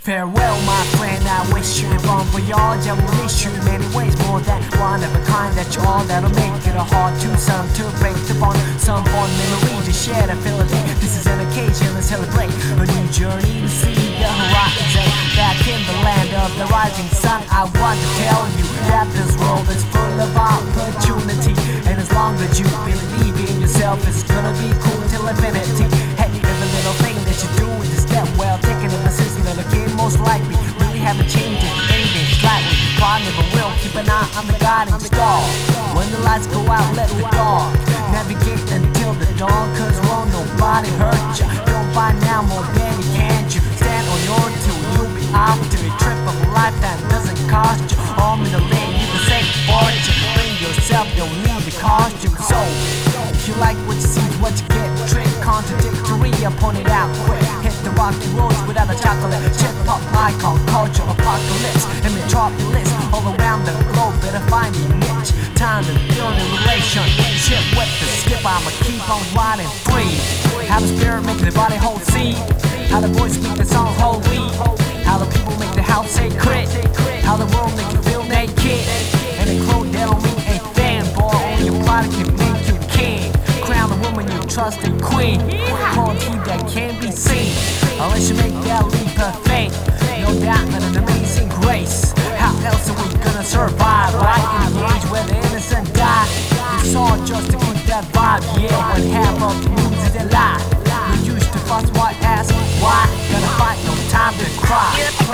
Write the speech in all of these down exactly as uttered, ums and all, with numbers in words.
Farewell, my friend, I wish you a bon voyage. I will miss you in many ways, more than one of a kind. That you're all that'll make it a hard to some to break upon some fond memory to share the feeling. This is an occasion to celebrate a new journey to see the horizon. Back in the land of the rising sun, I want to tell you that this world is full of opportunity, and as long as you believe in yourself, it's gonna be cool till infinity. Hey, every little thing that you do is a step well taken in the system, and again, most likely really haven't changed it, anything slightly. Probably never will. Keep an eye on the guiding star. When the lights go out, let the dark navigate until the dawn, cause won't nobody hurt you. Don't buy now more than you can. You stand on your two, you'll be off to a trip of a lifetime. Doesn't cost you arm in the lane, you can save a fortune. Bring yourself, don't need the costume. So if you like what you see, what you get. Trick contradictory, I point it out quick. Hit the rocky roads without a chocolate chip pop icon, culture apocalypse and metropolis all around the globe. Better find a niche, time to build a relationship with the skip. I'ma keep on riding free. How the spirit make the body hold seed, how the voice make the song hold lead, how the people make the house sacred, how the world make you feel naked, and the clothes that don't mean a thing. Boy, only your body can make you king. Crown the woman you trust and queen. Quality that can't be seen unless you make that leap of faith. No doubt and an amazing grace. How else are we gonna survive, right? In the age where the innocent die, it's all just to keep that vibe. Yeah, when half of the news is a lie. We used to fuss, why ask why? Gonna fight, no time to cry.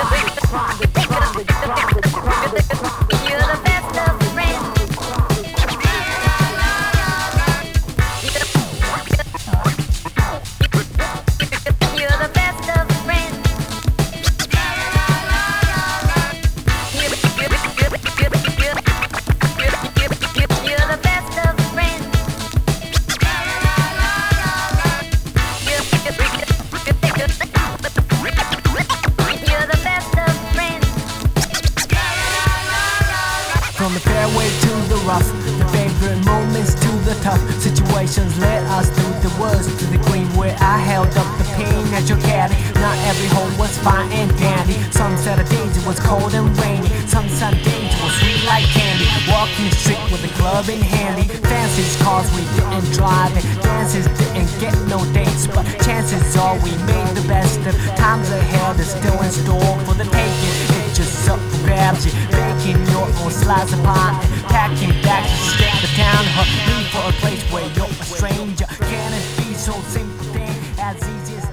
You're the best of friends. You're the best of friends. You're the best of friends. You're the best of friends. From the fairway to the rough, the favorite moments to the tough situations led us through the woods to the green where I held up the pain at your caddy. Not every hole was fine and dandy. Some Saturdays it was cold and rainy. Some Sundays it was sweet like candy. Walking the street with a club in handy. Fancy cars we didn't drive and dances didn't get no dates, but chances are we made the best of times ahead is still in store for the taking. It's just up for grabs. You baking your own slice of pie and packing bags to skip the town. Leave for a place where you're a stranger. Can it be so simple thing as easy as